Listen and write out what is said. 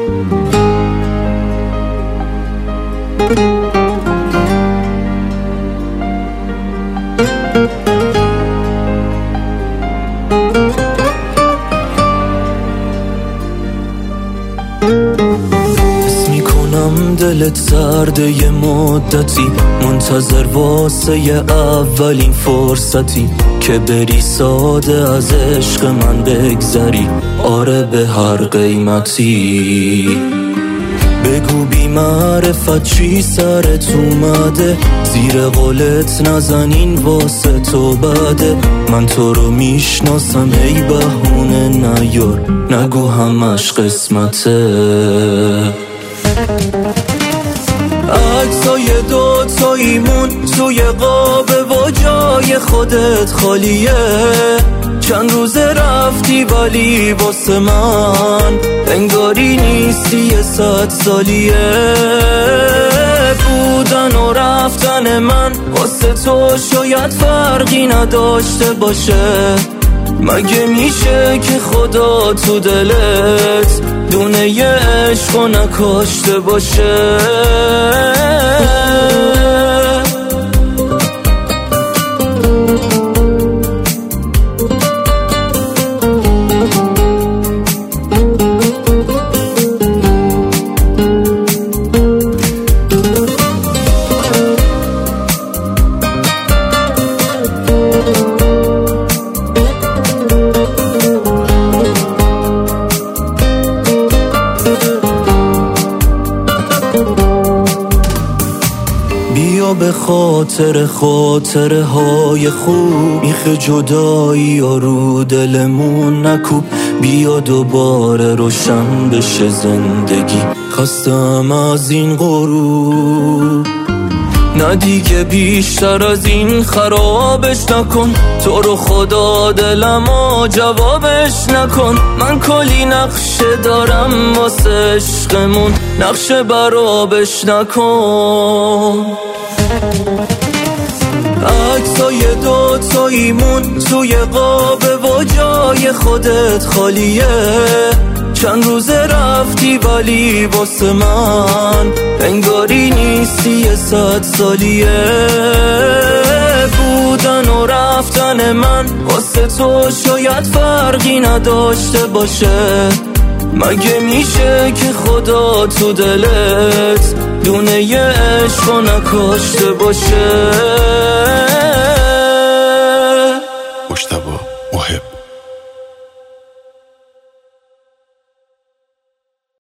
دلت سرده یه مدتی، منتظر واسه یه اولین فرصتی که بری ساده از عشق من بگذری، آره به هر قیمتی. بگو بی معرفت چی سرت اومده، زیر قولت نزنین واسه تو بده. من تو رو میشناسم ای بهونه نیار، نگو همش قسمته. عکسای دوتاییمون توی قابه و جای خودت خالیه. چند روزه رفتی ولی واسه من انگاری نیستی یه 100 سالیه. بودن و رفتن من واسه تو شاید فرقی نداشته باشه. مگه میشه که خدا تو دلت دونه یه عشقو نکاشته باشه؟ بیا به خاطر خاطره های خوب، میخ جدایی و رو دلمون نکوب. بیا دوباره روشن بشه زندگی، خستم از این غروب. نه دیگه بیشتر از این خرابش نکن، تو رو خدا دلمو جوابش نکن. من کلی نقشه دارم واسه عشقمون، نقشه برابش نکن. عکسای دوتاییمون توی قابه و جای خودت خالیه. چند روزه رفتی ولی واسه من انگاری نیستی یه 100 سالیه. بودن و رفتن من واسه تو شاید فرقی نداشته باشه. مگه میشه که خدا تو دلت دونه یه عشقو نکاشته باشه؟ مجتبی